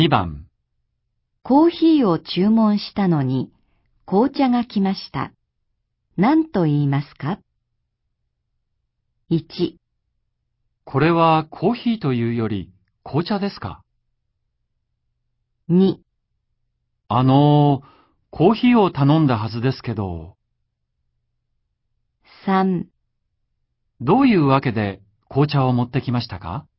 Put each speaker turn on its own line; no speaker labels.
2番、
コーヒーを注文したのに紅茶が来ました。何と言いますか？ 1、
これはコーヒーというより紅茶ですか？
2、
コーヒーを頼んだはずですけど、
3
どういうわけで紅茶を持ってきましたか？